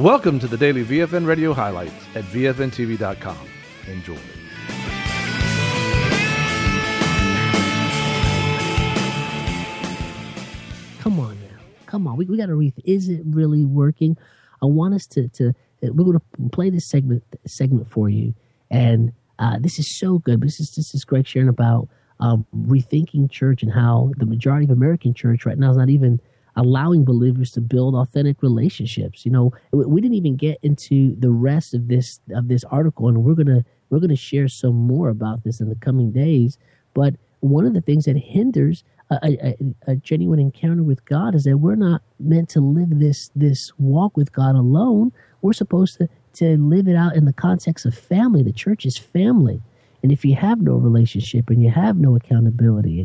Welcome to the daily VFN Radio highlights at VFNTV.com. Enjoy. Come on now. Come on. We got to is it really working? I want us to we're going to play this segment for you. And this is so good. This is Greg sharing about rethinking church and how the majority of American church right now is not even allowing believers to build authentic relationships. You know, we didn't even get into the rest of this article, and we're gonna share some more about this in the coming days. But one of the things that hinders a genuine encounter with God is that we're not meant to live this walk with God alone. We're supposed to live it out in the context of family. The church is family, and if you have no relationship and you have no accountability,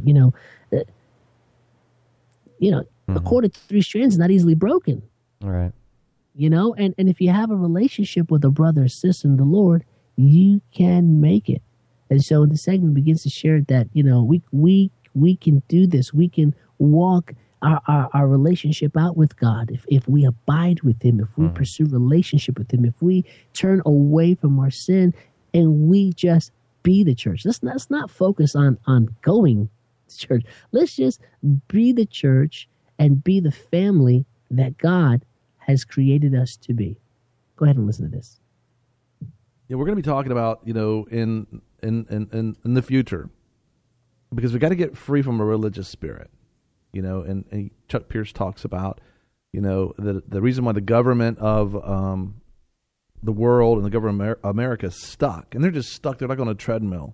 a cord of three strands is not easily broken. All right. You know, and if you have a relationship with a brother or sister in the Lord, you can make it. And so the segment begins to share that, you know, we can do this. We can walk our relationship out with God if we abide with him, if we pursue relationship with him, if we turn away from our sin and we just be the church. Let's not focus on going to church. Let's just be the church and be the family that God has created us to be. Go ahead and listen to this. Yeah, we're going to be talking about, you know, in the future, because we got to get free from a religious spirit, you know. And Chuck Pierce talks about, you know, the reason why the government of the world and the government of America is stuck, and they're just stuck. They're like on a treadmill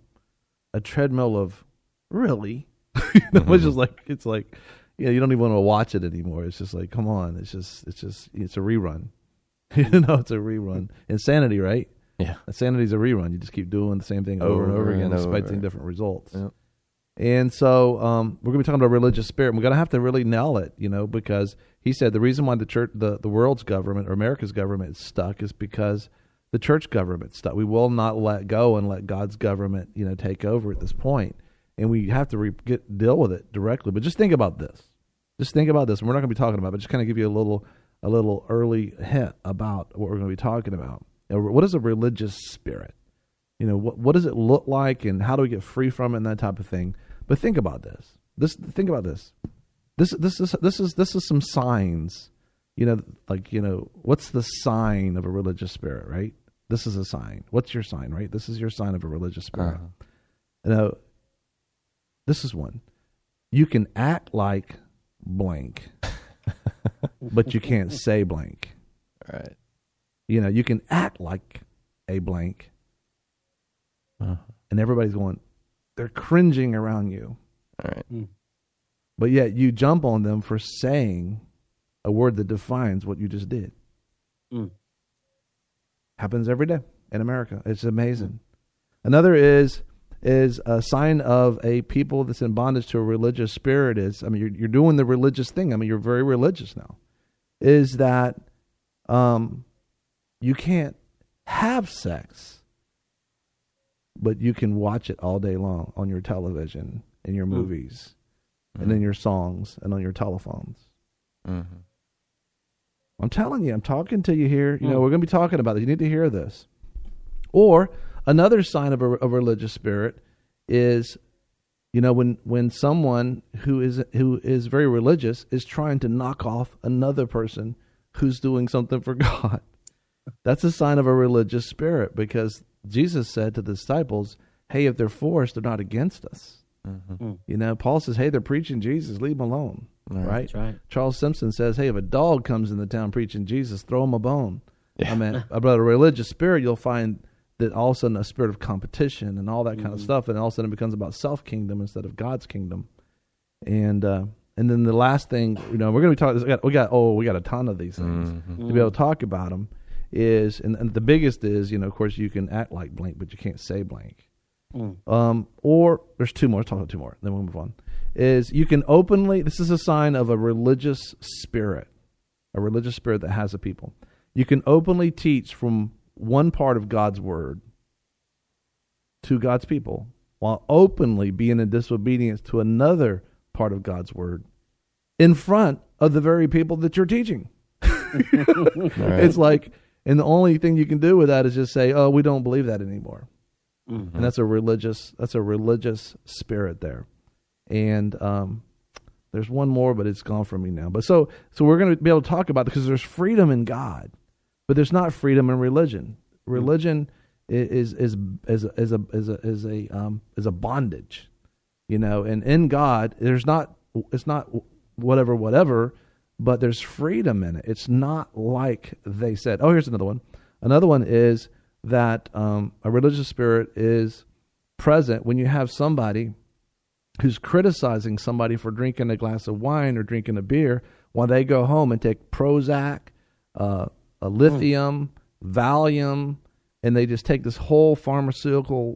of really, you know, it's like. Yeah, you don't even want to watch it anymore. It's just like, come on. It's a rerun. You know, it's a rerun. Insanity, right? Yeah. Insanity is a rerun. You just keep doing the same thing over and over again, despite seeing different results. Yep. And so we're going to be talking about religious spirit. And we're going to have to really nail it, you know, because he said the reason why the church, the world's government or America's government is stuck is because the church government's stuck. We will not let go and let God's government, you know, take over at this point. And we have to deal with it directly. But just think about this. Just think about this. And we're not going to be talking about it, but just kind of give you a little early hint about what we're going to be talking about. You know, what is a religious spirit? You know, what does it look like, and how do we get free from it, and that type of thing. But think about this. Think about this. This is some signs. You know, like, you know, what's the sign of a religious spirit, right? This is a sign. What's your sign, right? This is your sign of a religious spirit. Now, this is one. You can act like blank, but you can't say blank. All right. You know, you can act like a blank, and everybody's going, they're cringing around you. All right. But yet you jump on them for saying a word that defines what you just did. Happens every day in America. It's amazing. Another is a sign of a people that's in bondage to a religious spirit is, I mean, you're doing the religious thing. I mean, you're very religious now. Is that you can't have sex, but you can watch it all day long on your television, in your movies, and in your songs, and on your telephones. I'm telling you, I'm talking to you here. You know, we're going to be talking about it. You need to hear this. Or another sign of a religious spirit is, you know, when someone who is very religious is trying to knock off another person who's doing something for God. That's a sign of a religious spirit, because Jesus said to the disciples, hey, if they're for us, they're not against us. You know, Paul says, hey, they're preaching Jesus, leave them alone. Right? That's right. Charles Simpson says, hey, if a dog comes in the town preaching Jesus, throw him a bone. Yeah. I mean, about a religious spirit, you'll find that all of a sudden a spirit of competition and all that kind of stuff, and all of a sudden it becomes about self-kingdom instead of God's kingdom. And then the last thing, you know, we're going to be talking, we got a ton of these things to be able to talk about them, is, and the biggest is, you know, of course, you can act like blank, but you can't say blank. Or there's two more, let's talk about two more, then we'll move on, is you can openly, this is a sign of a religious spirit that has a people. You can openly teach from one part of God's word to God's people while openly being in disobedience to another part of God's word in front of the very people that you're teaching. It's like, and the only thing you can do with that is just say, "Oh, we don't believe that anymore," and that's a religious spirit there. And there's one more, but it's gone from me now. But so we're going to be able to talk about it because there's freedom in God, but there's not freedom in religion. Religion is a bondage, and in God it's not whatever, but there's freedom in it. It's not like they said. Oh, here's another one. Another one is that a religious spirit is present when you have somebody who's criticizing somebody for drinking a glass of wine or drinking a beer while they go home and take Prozac, a lithium, Valium, and they just take this whole pharmaceutical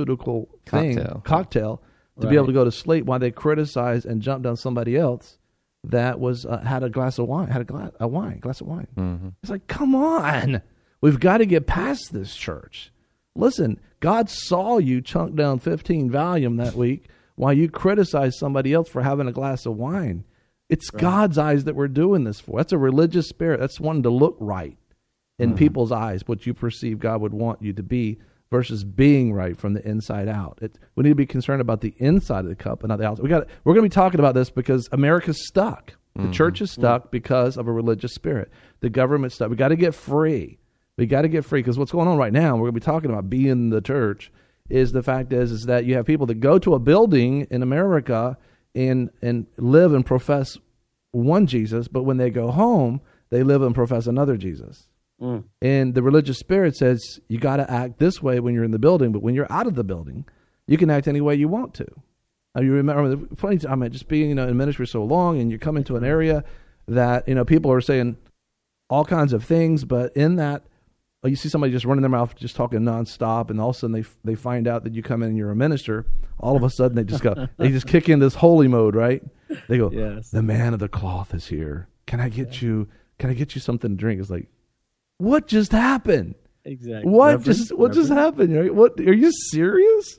cocktail to be able to go to sleep while they criticize and jump down somebody else that was had a glass of wine, glass of wine. Mm-hmm. It's like, come on, we've got to get past this, church. Listen, God saw you chunk down 15 Valium that week while you criticize somebody else for having a glass of wine. It's God's eyes that we're doing this for. That's a religious spirit. That's wanting to look right in people's eyes, what you perceive God would want you to be versus being right from the inside out. We need to be concerned about the inside of the cup and not the outside. We're going to be talking about this because America's stuck. The church is stuck because of a religious spirit. The government's stuck. We got to get free. Because what's going on right now, we're going to be talking about being the church, is the fact is that you have people that go to a building in America and live and profess one Jesus, but when they go home, they live and profess another Jesus. And the religious spirit says you got to act this way when you're in the building, but when you're out of the building, you can act any way you want to. You remember the funny time, just being in ministry so long, and you come into an area that people are saying all kinds of things, but in that you see somebody just running their mouth, just talking nonstop, and all of a sudden they find out that you come in and you're a minister. All of a sudden they just kick in this holy mode, right? They go, yes. The man of the cloth is here. Can I get you something to drink? It's like, what just happened? Exactly. What just happened? Right? What, are you serious?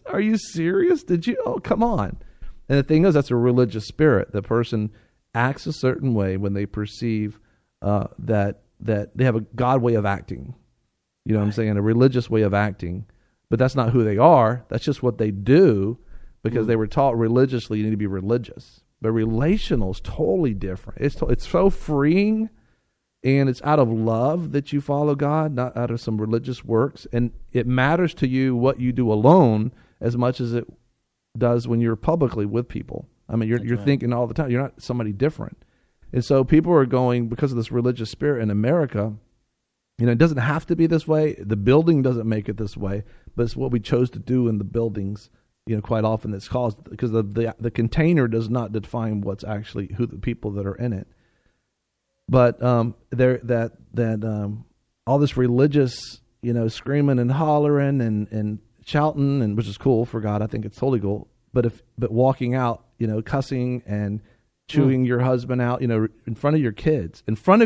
Did you? Oh, come on. And the thing is, that's a religious spirit. The person acts a certain way when they perceive that they have a God way of acting. You know what I'm saying? A religious way of acting. But that's not who they are. That's just what they do because they were taught religiously you need to be religious. But relational is totally different. It's so freeing. And it's out of love that you follow God, not out of some religious works. And it matters to you what you do alone as much as it does when you're publicly with people. I mean, you're thinking all the time. You're not somebody different. And so people are going, because of this religious spirit in America, it doesn't have to be this way. The building doesn't make it this way, but it's what we chose to do in the buildings, quite often that's caused, because the container does not define what's actually who the people that are in it. But all this religious, screaming and hollering and shouting, and which is cool for God. I think it's totally cool. But walking out, cussing and chewing your husband out, in front of your kids,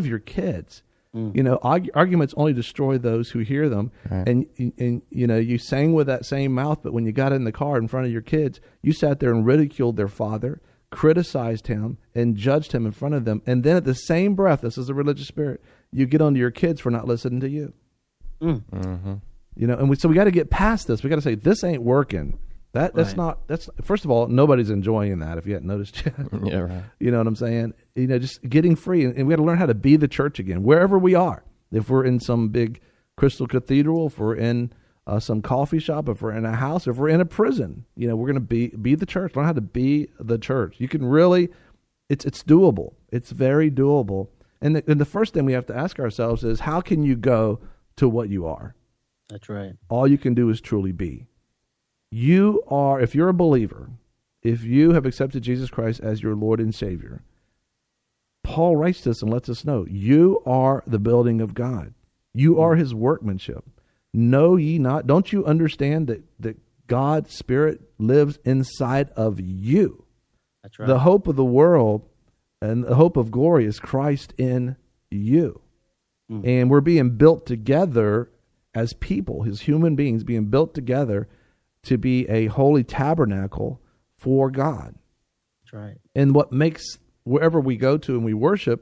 arguments only destroy those who hear them. Right. And you sang with that same mouth, but when you got in the car in front of your kids, you sat there and ridiculed their father, criticized him, and judged him in front of them. And then at the same breath, this is a religious spirit, you get onto your kids for not listening to you. Mm-hmm. So we got to get past this. We got to say, this ain't working. That's first of all, nobody's enjoying that, if you hadn't noticed yet. Yeah, right. You know what I'm saying? Just getting free. And we got to learn how to be the church again, wherever we are. If we're in some big crystal cathedral, if we're in some coffee shop, if we're in a house, if we're in a prison, we're going to be the church. Learn how to be the church. You can really, it's doable. It's very doable. And the first thing we have to ask ourselves is, how can you go to what you are? That's right. All you can do is truly be. You are, if you're a believer, if you have accepted Jesus Christ as your Lord and Savior, Paul writes this and lets us know, you are the building of God. You are his workmanship. Know ye not, don't you understand that God's Spirit lives inside of you? That's right. The hope of the world and the hope of glory is Christ in you. And we're being built together as people, as human beings, being built together to be a holy tabernacle for God. That's right. And what makes, wherever we go to and we worship,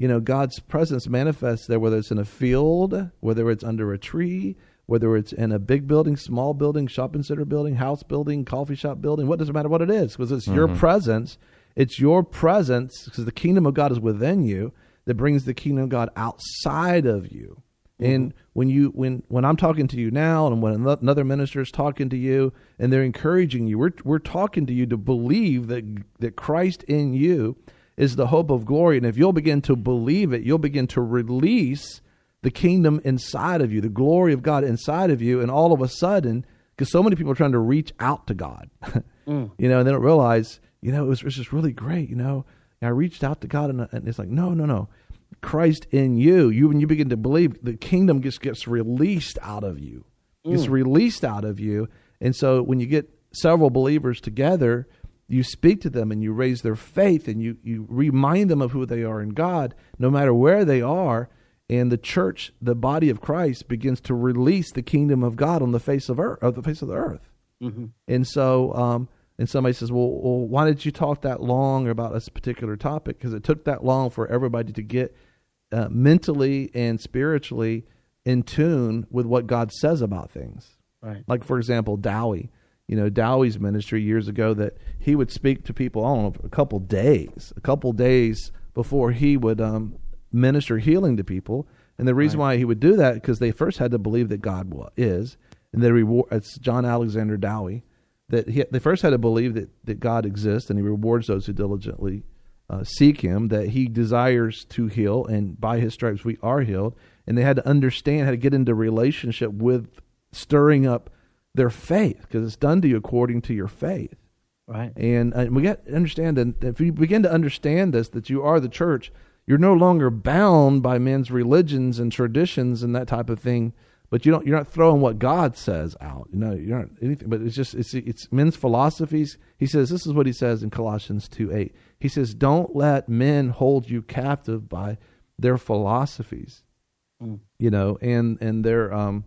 God's presence manifests there, whether it's in a field, whether it's under a tree, whether it's in a big building, small building, shopping center building, house building, coffee shop building. What does it matter what it is? Because it's your presence. It's your presence, because the kingdom of God is within you, that brings the kingdom of God outside of you. And when I'm talking to you now, and when another minister is talking to you, and they're encouraging you, we're talking to you to believe that Christ in you is the hope of glory. And if you'll begin to believe it, you'll begin to release the kingdom inside of you, the glory of God inside of you. And all of a sudden, because so many people are trying to reach out to God, and they don't realize, it was just really great. I reached out to God, and it's like, no. Christ in you, when you begin to believe, the kingdom gets released out of you. Gets released out of you. And so when you get several believers together, you speak to them and you raise their faith, and you remind them of who they are in God, no matter where they are. And the church, the body of Christ, begins to release the kingdom of God on the face of the earth. And so, and somebody says, well, why did you talk that long about this particular topic? Because it took that long for everybody to get mentally and spiritually in tune with what God says about things. Right. Like, for example, Dowie. Dowie's ministry years ago, that he would speak to people, a couple days before he would minister healing to people. And the reason why he would do that, because they first had to believe that God is, and it's John Alexander Dowie, that they first had to believe that God exists, and he rewards those who diligently seek him, that he desires to heal, and by his stripes we are healed. And they had to understand how to get into relationship with stirring up their faith, because it's done to you according to your faith. Right. And we got to understand that if you begin to understand this, that you are the church, you're no longer bound by men's religions and traditions and that type of thing. But you're not throwing what God says out. You're not anything. But it's men's philosophies. He says, this is what he says in Colossians 2:8. He says, don't let men hold you captive by their philosophies, and their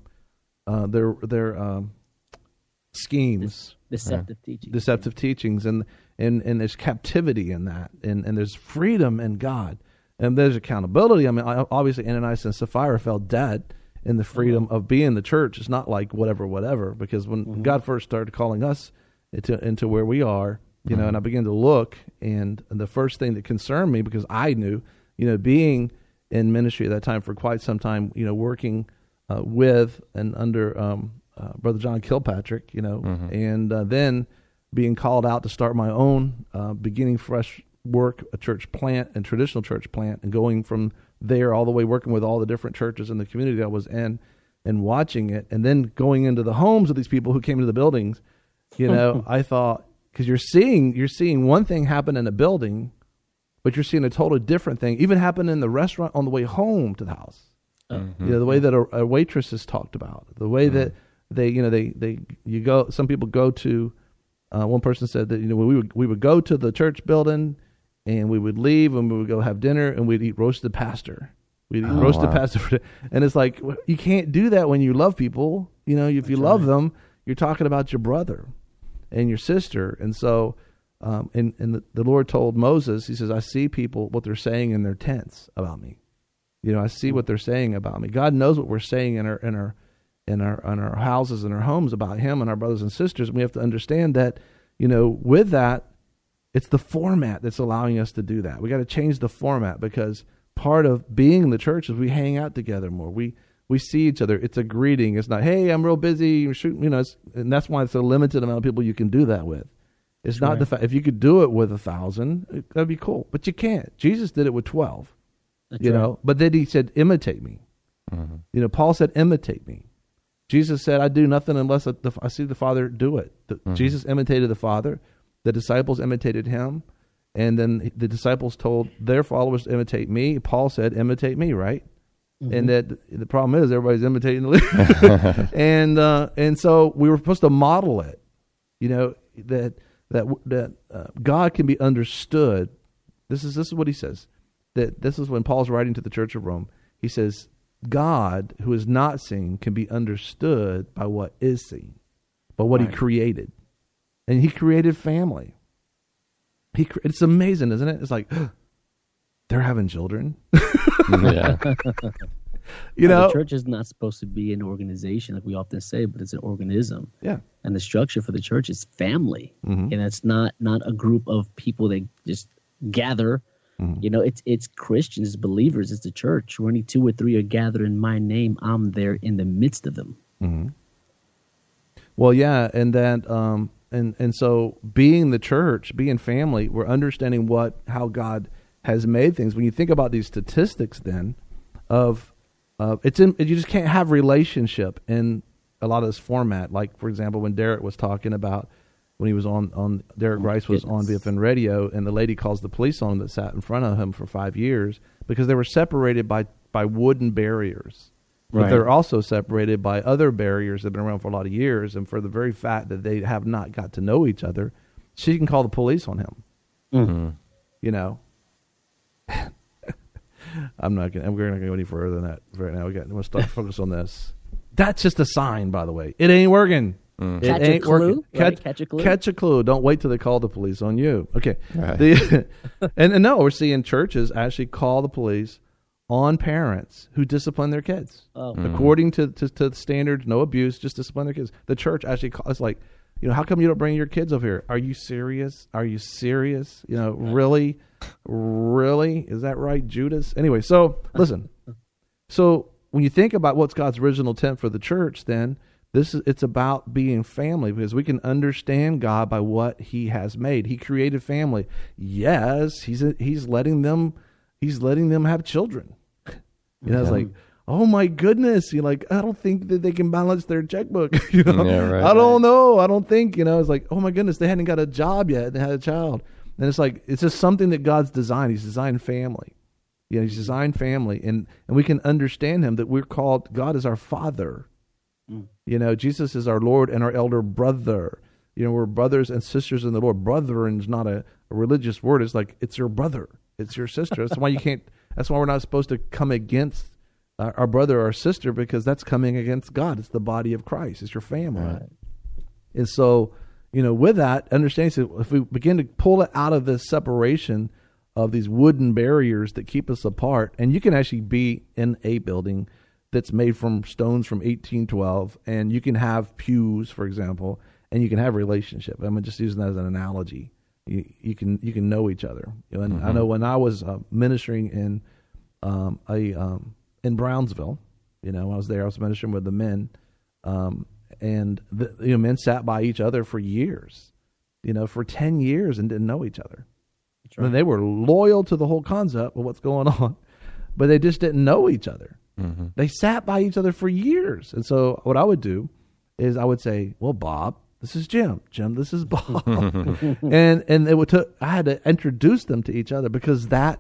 schemes, deceptive teachings, and there's captivity in that, and there's freedom in God, and there's accountability. I mean, obviously, Ananias and Sapphira fell dead in the freedom of being the church. It's not like whatever, because when God first started calling us into where we are, and I began to look, and the first thing that concerned me, because I knew, being in ministry at that time for quite some time, working with and under Brother John Kilpatrick, and then being called out to start my own beginning fresh work, a church plant and traditional church plant, and going from there all the way working with all the different churches in the community I was in, and watching it, and then going into the homes of these people who came to the buildings. I thought, because you're seeing one thing happen in a building, but you're seeing a totally different thing even happen in the restaurant on the way home to the house. The way that a waitress is talked about, the way that some people go to. One person said that we would go to the church building, and we would leave, and we would go have dinner, and we'd eat roasted pastor. We'd eat roasted pastor, and it's like, you can't do that when you love people. If you love them, you're talking about your brother and your sister. And so, and the Lord told Moses, he says, I see people, what they're saying in their tents about me. I see what they're saying about me. God knows what we're saying in our houses and our homes about him and our brothers and sisters. And we have to understand that, with that, it's the format that's allowing us to do that. We got to change the format, because part of being in the church is we hang out together more. We see each other. It's a greeting. It's not, hey, I'm real busy. You're shooting, and that's why it's a limited amount of people you can do that with. It's not the fact, if you could do it with 1,000, that'd be cool, but you can't. Jesus did it with 12, but then he said, imitate me. Paul said, imitate me. Jesus said, I do nothing unless I see the Father do it. Jesus imitated the Father. The disciples imitated him. And then the disciples told their followers to imitate me. Paul said, imitate me, right? And that the problem is everybody's imitating the leader. And so we were supposed to model it, that God can be understood. This is what he says. That this is when Paul's writing to the church of Rome. He says, God, who is not seen, can be understood by what is seen, by what he created. And he created family. It's amazing, isn't it? It's like, they're having children. Yeah. You know, the church is not supposed to be an organization like we often say, but it's an organism. Yeah. And the structure for the church is family, Mm-hmm. and it's not a group of people that just gather. Mm-hmm. You know, it's Christians, it's believers, it's the church. Where any 2 or 3 are gathered in my name, I'm there in the midst of them. Mm-hmm. Well, yeah, and that, and so being the church, being family, we're understanding how God has made things. When you think about these statistics, then you just can't have relationship in a lot of this format. Like, for example, when Derek was talking about when he was on Derek Rice was on VFN Radio, and the lady calls the police on him that sat in front of him for 5 years because they were separated by wooden barriers. But Right. they're also separated by other barriers that have been around for a lot of years, and for the very fact that they have not got to know each other, she can call the police on him. Mm-hmm. You know, we're not going to go any further than that right now. We'll start focus on this. That's just a sign, by the way. It ain't working. Mm. It Catch a ain't clue, working. right? Catch a clue. Catch a clue. Don't wait till they call the police on you. Okay. Right. And no, we're seeing churches actually call the police on parents who discipline their kids. Oh. According to the standards, no abuse, just discipline their kids. The church actually calls, like, you know, how come you don't bring your kids over here? Are you serious? Are you serious? You know, really? Really? Is that right, Judas? Anyway, so listen. So when you think about what's God's original intent for the church, then it's about being family, because we can understand God by what He has made. He created family. Yes, He's letting them have children. You know, it's like, oh my goodness, you're like, I don't think that they can balance their checkbook. You know, Yeah, right, I don't know. I don't think, you know, it's like, oh my goodness, they hadn't got a job yet. They had a child. And it's like, it's just something that God's designed. He's designed family. You know, He's designed family, and we can understand Him that we're called, God is our Father. You know, Jesus is our Lord and our elder brother. You know, we're brothers and sisters in the Lord. Brethren is not a religious word. It's like, it's your brother. It's your sister. That's why that's why we're not supposed to come against our brother or our sister, because that's coming against God. It's the body of Christ. It's your family. Right. And so, you know, with that, understanding, so if we begin to pull it out of this separation of these wooden barriers that keep us apart, and you can actually be in a building that's made from stones from 1812, and you can have pews, for example, and you can have a relationship. I'm just using that as an analogy. You can know each other. You know, and I know when I was ministering in in Brownsville, you know, when I was there, I was ministering with the men, and men sat by each other for years, you know, for 10 years, and didn't know each other. That's right. I mean, they were loyal to the whole concept of what's going on, but they just didn't know each other. Mm-hmm. They sat by each other for years. And so what I would do is I would say, well, Bob, this is Jim. Jim, this is Bob. and it would I had to introduce them to each other, because that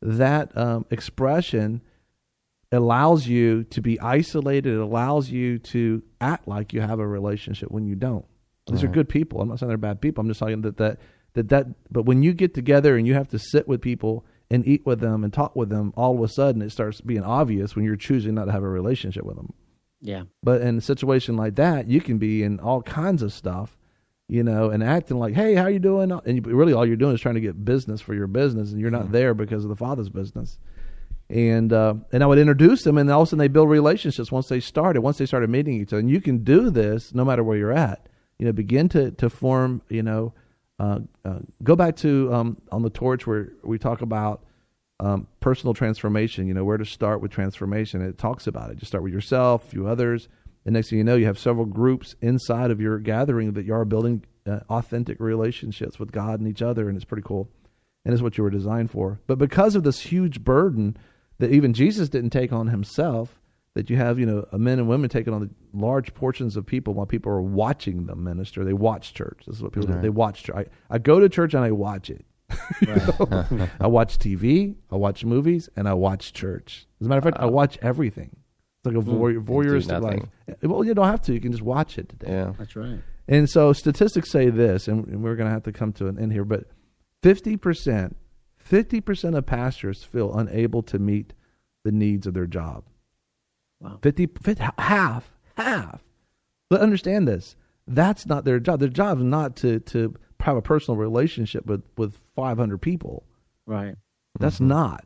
expression allows you to be isolated. It allows you to act like you have a relationship when you don't. These are good people. I'm not saying they're bad people. I'm just talking that but when you get together and you have to sit with people and eat with them and talk with them, all of a sudden it starts being obvious when you're choosing not to have a relationship with them. Yeah. But in a situation like that, you can be in all kinds of stuff, you know, and acting like, hey, how you doing? And really all you're doing is trying to get business for your business, and you're not there because of the Father's business. And I would introduce them, and all of a sudden they build relationships once they started meeting each other. And you can do this no matter where you're at. You know, begin to form, you know, go back to on the torch where we talk about personal transformation, you know, where to start with transformation. It talks about it. Just start with yourself, a few others. And next thing you know, you have several groups inside of your gathering that you are building authentic relationships with God and each other. And it's pretty cool. And it's what you were designed for. But because of this huge burden that even Jesus didn't take on Himself, that you have, you know, men and women taking on the large portions of people while people are watching them minister. They watch church. This is what people do. They watch church. I go to church and I watch it. Right. I watch TV, I watch movies, and I watch church. As a matter of fact, I watch everything. It's like a voyeuristic life. Well, you don't have to. You can just watch it today. Yeah. That's right. And so statistics say this, and we're going to have to come to an end here, but 50% of pastors feel unable to meet the needs of their job. Wow. 50, half. But understand this. That's not their job. Their job is not to have a personal relationship with 500 people. Right. That's not.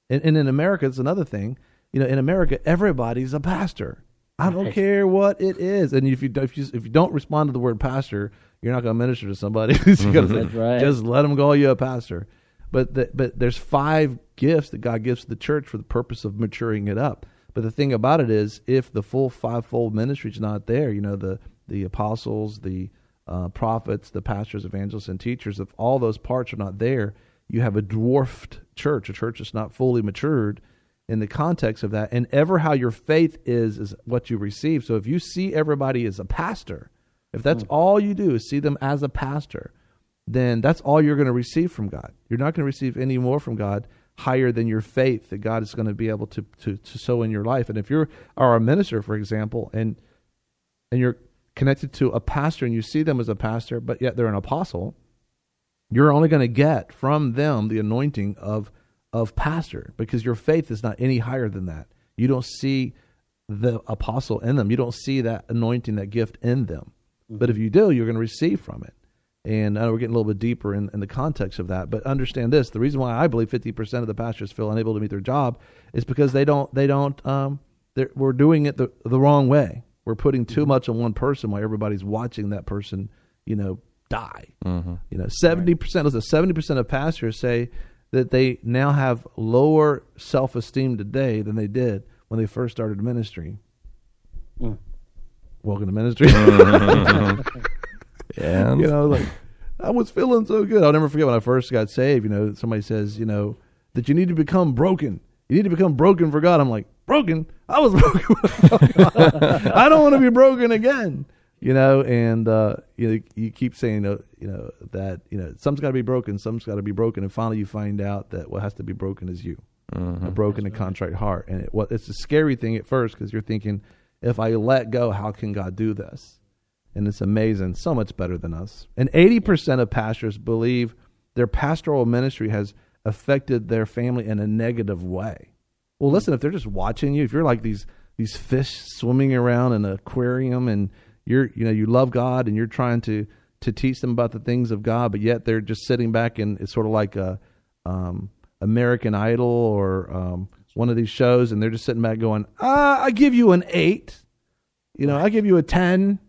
And in America, it's another thing. You know, in America, everybody's a pastor. I don't Right. care what it is. And if you don't respond to the word pastor, you're not going to minister to somebody. You gotta say, That's right. just let them call you a pastor. But there's 5 gifts that God gives to the church for the purpose of maturing it up. But the thing about it is, if the full 5-fold ministry is not there, you know, the apostles, the prophets, the pastors, evangelists, and teachers, if all those parts are not there, you have a dwarfed church, a church that's not fully matured in the context of that. And ever how your faith is what you receive. So if you see everybody as a pastor, if that's all you do is see them as a pastor, then that's all you're going to receive from God. You're not going to receive any more from God higher than your faith that God is going to be able to sow in your life. And if you are a minister, for example, and you're connected to a pastor and you see them as a pastor, but yet they're an apostle, you're only going to get from them the anointing of pastor, because your faith is not any higher than that. You don't see the apostle in them. You don't see that anointing, that gift in them. But if you do, you're going to receive from it. And I know we're getting a little bit deeper in the context of that, but understand this: the reason why I believe 50% of the pastors feel unable to meet their job is because we're doing it the wrong way. We're putting too much on one person while everybody's watching that person, you know, die. Mm-hmm. You know, 70% of pastors say that they now have lower self-esteem today than they did when they first started ministry. Welcome to ministry. Yeah. You know, like, I was feeling so good. I'll never forget when I first got saved. You know, somebody says, you know, that you need to become broken. You need to become broken for God. I'm like, broken? I was broken. I don't want to be broken again. You know, and you keep saying, that, you know, some's got to be broken, some's got to be broken, and finally you find out that what has to be broken is you, a broken and contrite heart. And it's a scary thing at first, because you're thinking, if I let go, how can God do this? And it's amazing, so much better than us. And 80% of pastors believe their pastoral ministry has affected their family in a negative way. Well, listen, if they're just watching you, if you're like these fish swimming around in an aquarium, and you love God and you're trying to teach them about the things of God, but yet they're just sitting back, and it's sort of like a American Idol or one of these shows, and they're just sitting back going, I give you an 8, I give you a 10.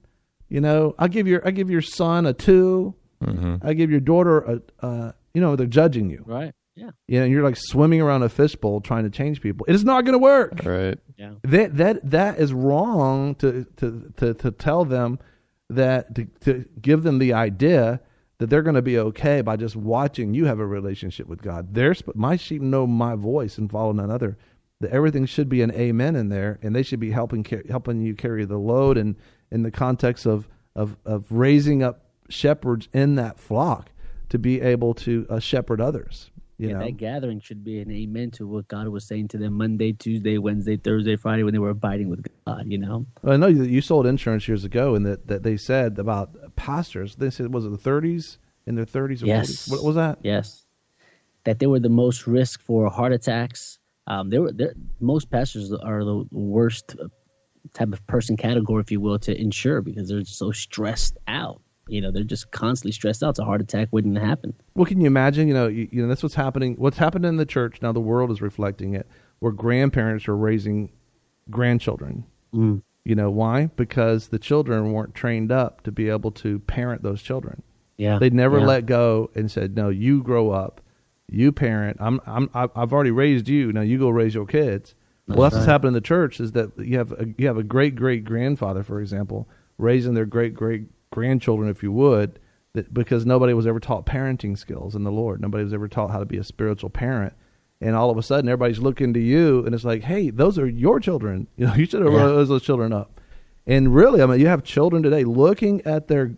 I give your son a 2. Mm-hmm. I give your daughter they're judging you. Right. Yeah. And you're like swimming around a fishbowl trying to change people. It is not going to work. Right. Yeah. That is wrong to tell them that, to give them the idea that they're going to be okay by just watching you have a relationship with God. My sheep know my voice and follow none other. That everything should be an amen in there, and they should be helping you carry the load, and in the context of raising up shepherds in that flock to be able to shepherd others. That gathering should be an amen to what God was saying to them Monday, Tuesday, Wednesday, Thursday, Friday, when they were abiding with God, Well, I know you sold insurance years ago, and that they said about pastors, they said, was it the 30s, in their 30s or yes. 40s? What was that? Yes. That they were the most risk for heart attacks. Most pastors are the worst type of person category, if you will, to insure, because they're so stressed out. They're just constantly stressed out. So a heart attack wouldn't happen. Well, can you imagine? That's what's happening. What's happened in the church now? The world is reflecting it, where grandparents are raising grandchildren. Mm. Why? Because the children weren't trained up to be able to parent those children. Yeah, they never let go and said, "No, you grow up, you parent. I've already raised you. Now you go raise your kids." Well, that's what's happened in the church, is that you have a great grandfather, for example, raising their great grandchildren, if you would, because nobody was ever taught parenting skills in the Lord. Nobody was ever taught how to be a spiritual parent. And all of a sudden, everybody's looking to you, and it's like, hey, those are your children. You should have raised those children up. And really, you have children today looking at their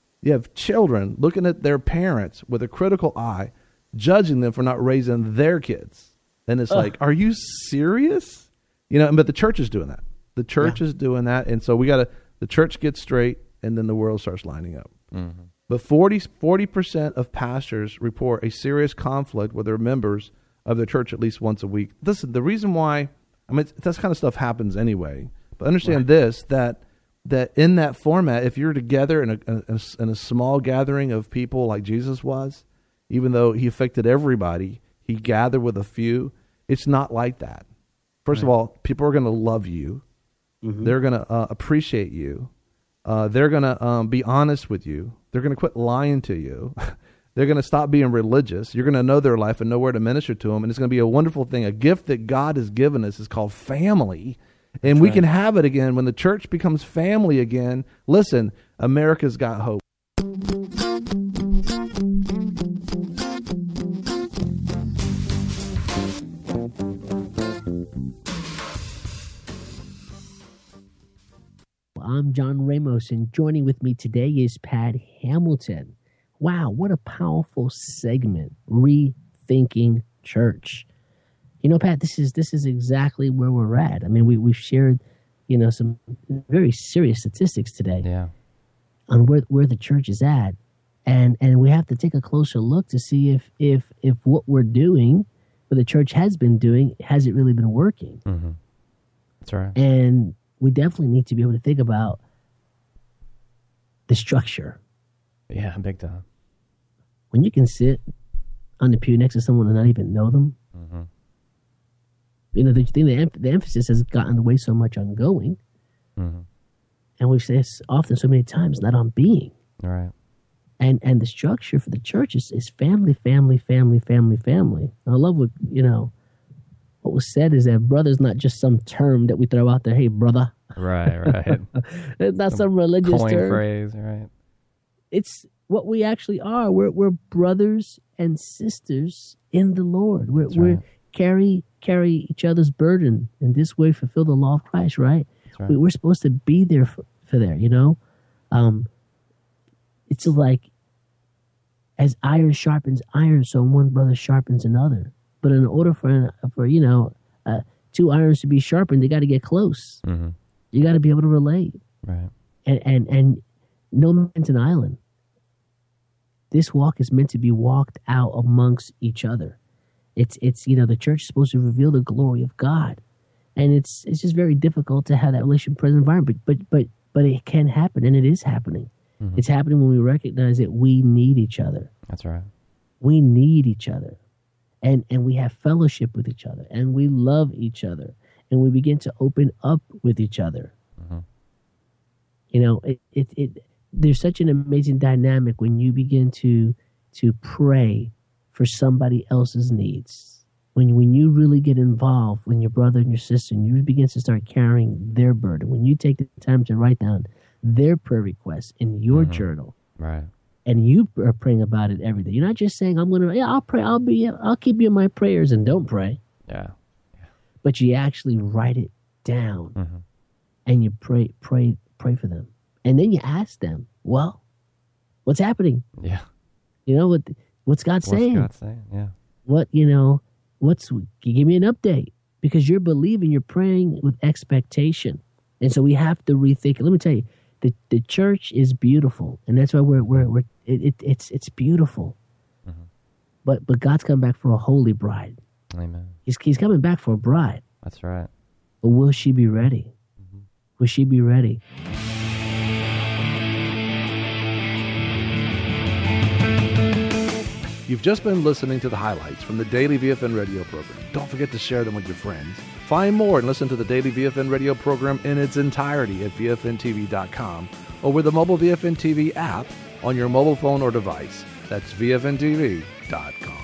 parents with a critical eye, judging them for not raising their kids. And it's like, are you serious? But the church is doing that. The church is doing that. And so the church gets straight, and then the world starts lining up. Mm-hmm. But 40% of pastors report a serious conflict with their members of their church at least once a week. Listen, the reason why, that kind of stuff happens anyway. But understand this, that in that format, if you're together in a small gathering of people like Jesus was, even though he affected everybody, he gathered with a few. It's not like that. First of all, people are going to love you. They're going to appreciate you. They're going to be honest with you. They're going to quit lying to you. They're going to stop being religious. You're going to know their life and know where to minister to them. And it's going to be a wonderful thing. A gift that God has given us is called family. And we can have it again when the church becomes family again. Listen, America's got hope. I'm John Ramos, and joining with me today is Pat Hamilton. Wow, what a powerful segment, Rethinking Church. You know, Pat, this is exactly where we're at. I mean, we've shared, some very serious statistics today on where the church is at, and we have to take a closer look to see if what we're doing, what the church has been doing, has it really been working? Mm-hmm. That's right. And we definitely need to be able to think about the structure. Yeah, big time. When you can sit on the pew next to someone and not even know them, the emphasis has gotten away so much on going, and we say this often so many times, not on being. All right. And the structure for the church is family, family, family, family, family. I love what was said is that brother is not just some term that we throw out there. Hey, brother. Right. It's not some religious coin term. phrase, right? It's what we actually are. We're brothers and sisters in the Lord. We carry each other's burden, and this way fulfill the law of Christ. Right? That's right. We're supposed to be there for there. It's like as iron sharpens iron, so one brother sharpens another. But in order for two irons to be sharpened, they got to get close. Mm-hmm. You got to be able to relate. Right. And no man's an island. This walk is meant to be walked out amongst each other. It's the church is supposed to reveal the glory of God, and it's just very difficult to have that relationship present environment. But it can happen, and it is happening. Mm-hmm. It's happening when we recognize that we need each other. That's right. We need each other. And we have fellowship with each other, and we love each other, and we begin to open up with each other. Mm-hmm. There's such an amazing dynamic when you begin to pray for somebody else's needs. When you really get involved, when your brother and your sister, and you begin to start carrying their burden, when you take the time to write down their prayer requests in your journal, right? And you are praying about it every day. You're not just saying, I'll pray, I'll keep you in my prayers and don't pray. Yeah. But you actually write it down and you pray for them. And then you ask them, well, what's happening? Yeah. What's God saying? What's God saying? Yeah. Give me an update, because you're believing, you're praying with expectation. And so we have to rethink it. Let me tell you, the church is beautiful, and that's why it's beautiful. Mm-hmm. But God's coming back for a holy bride. Amen. He's coming back for a bride. That's right. But will she be ready? Mm-hmm. Will she be ready? You've just been listening to the highlights from the Daily VFN radio program. Don't forget to share them with your friends. Find more and listen to the Daily VFN radio program in its entirety at VFNTV.com or with the mobile VFN TV app on your mobile phone or device. That's VFNTV.com.